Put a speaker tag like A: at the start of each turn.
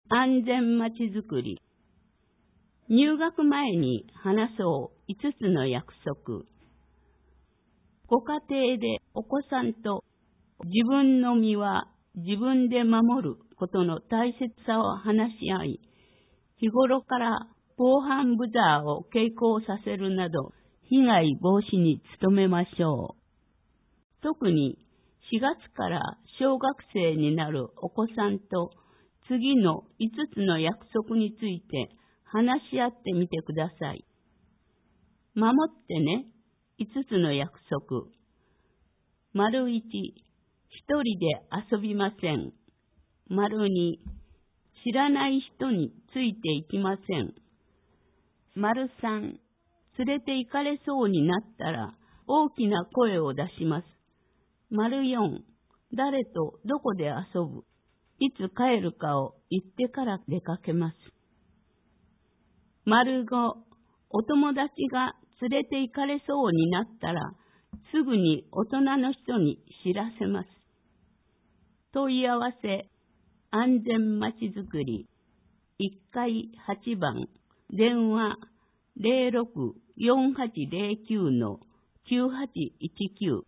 A: 安全まちづくり。入学前に話そう5つの約束。ご家庭でお子さんと自分の身は自分で守ることの大切さを話し合い、日頃から防犯ブザーを携行させるなど、被害防止に努めましょう。特に4月から小学生になるお子さんと次の5つの約束について話し合ってみてください。守ってね、5つの約束。丸1、一人で遊びません。丸2、知らない人についていきません。丸3、連れて行かれそうになったら大きな声を出します。丸4、誰とどこで遊ぶ、いつ帰るかを言ってから出かけます。丸5、お友達が連れて行かれそうになったらすぐに大人の人に知らせます。問い合わせ、安全まちづくり、1階8番、電話 06-4809-9819